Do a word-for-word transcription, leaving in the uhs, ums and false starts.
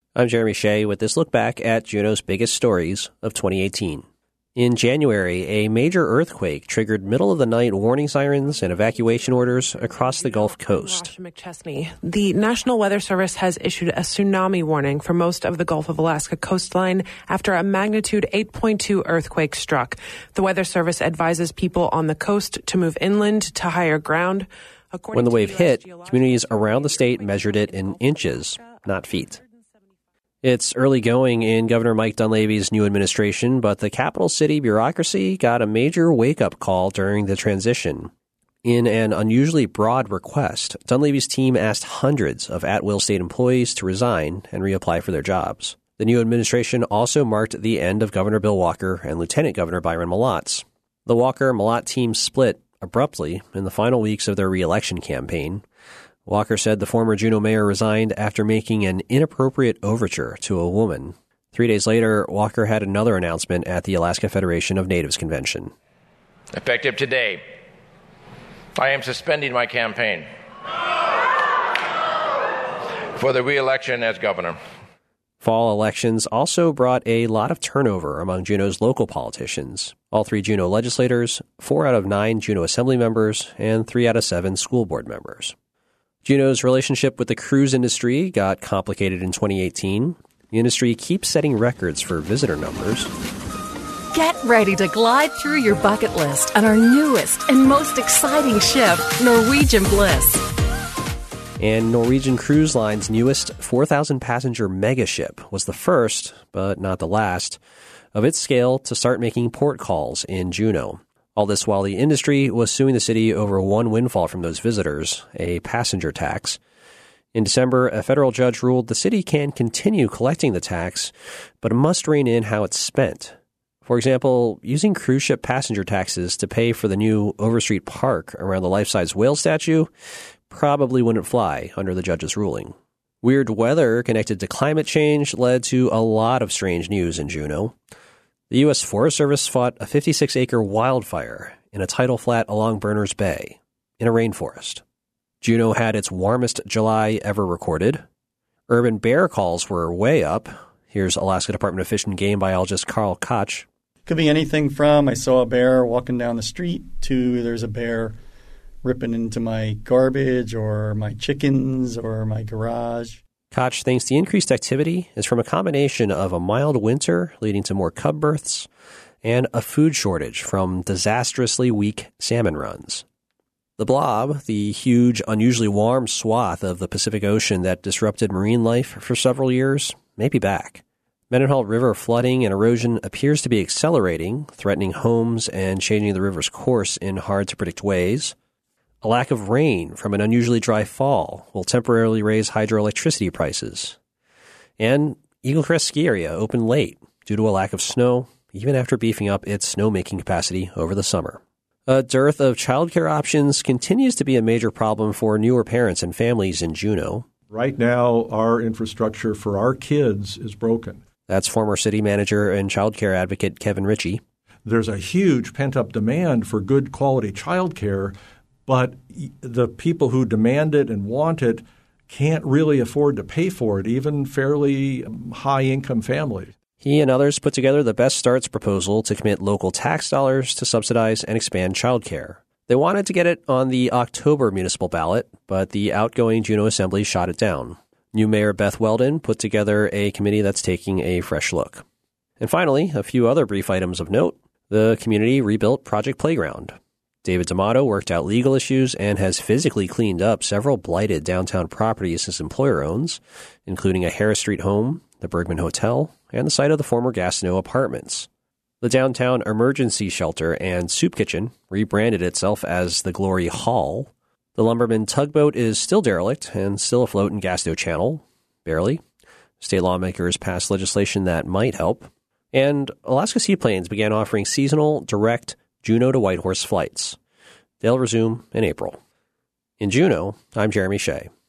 I'm Jeremy Shea with this look back at Juneau's biggest stories of twenty eighteen. In January, a major earthquake triggered middle-of-the-night warning sirens and evacuation orders across the Gulf Coast. McChesney. The National Weather Service has issued a tsunami warning for most of the Gulf of Alaska coastline after a magnitude eight point two earthquake struck. The Weather Service advises people on the coast to move inland to higher ground. According when the wave hit, communities around the state measured it in inches, not feet. It's early going in Governor Mike Dunleavy's new administration, but the capital city bureaucracy got a major wake-up call during the transition. In an unusually broad request, Dunleavy's team asked hundreds of at-will state employees to resign and reapply for their jobs. The new administration also marked the end of Governor Bill Walker and Lieutenant Governor Byron Malotz. The Walker-Malott team split abruptly in the final weeks of their re-election campaign. Walker said the former Juneau mayor resigned after making an inappropriate overture to a woman. Three days later, Walker had another announcement at the Alaska Federation of Natives Convention. Effective today, I am suspending my campaign for the re-election as governor. Fall elections also brought a lot of turnover among Juneau's local politicians. All three Juneau legislators, four out of nine Juneau Assembly members, and three out of seven school board members. Juneau's relationship with the cruise industry got complicated in twenty eighteen. The industry keeps setting records for visitor numbers. Get ready to glide through your bucket list on our newest and most exciting ship, Norwegian Bliss. And Norwegian Cruise Line's newest four thousand passenger megaship was the first, but not the last, of its scale to start making port calls in Juneau. All this while the industry was suing the city over one windfall from those visitors, a passenger tax. In December, a federal judge ruled the city can continue collecting the tax, but must rein in how it's spent. For example, using cruise ship passenger taxes to pay for the new Overstreet Park around the life-size whale statue probably wouldn't fly under the judge's ruling. Weird weather connected to climate change led to a lot of strange news in Juneau. The U S Forest Service fought a fifty-six acre wildfire in a tidal flat along Berners Bay, in a rainforest. Juneau had its warmest July ever recorded. Urban bear calls were way up. Here's Alaska Department of Fish and Game biologist Carl Koch. Could be anything from I saw a bear walking down the street to there's a bear ripping into my garbage or my chickens or my garage. Koch thinks the increased activity is from a combination of a mild winter leading to more cub births and a food shortage from disastrously weak salmon runs. The blob, the huge, unusually warm swath of the Pacific Ocean that disrupted marine life for several years, may be back. Mendenhall River flooding and erosion appears to be accelerating, threatening homes and changing the river's course in hard-to-predict ways. A lack of rain from an unusually dry fall will temporarily raise hydroelectricity prices. And Eagle Crest Ski Area opened late due to a lack of snow, even after beefing up its snowmaking capacity over the summer. A dearth of childcare options continues to be a major problem for newer parents and families in Juneau. Right now, our infrastructure for our kids is broken. That's former city manager and childcare advocate Kevin Ritchie. There's a huge pent-up demand for good quality childcare, but the people who demand it and want it can't really afford to pay for it, even fairly high-income families. He and others put together the Best Starts proposal to commit local tax dollars to subsidize and expand childcare. They wanted to get it on the October municipal ballot, but the outgoing Juneau Assembly shot it down. New Mayor Beth Weldon put together a committee that's taking a fresh look. And finally, a few other brief items of note. The community rebuilt Project Playground. David D'Amato worked out legal issues and has physically cleaned up several blighted downtown properties his employer owns, including a Harris Street home, the Bergman Hotel, and the site of the former Gastineau Apartments. The downtown emergency shelter and soup kitchen rebranded itself as the Glory Hall. The Lumberman tugboat is still derelict and still afloat in Gastineau Channel, barely. State lawmakers passed legislation that might help. And Alaska Seaplanes began offering seasonal, direct Juneau to Whitehorse flights. They'll resume in April. In Juneau, I'm Jeremy Shea.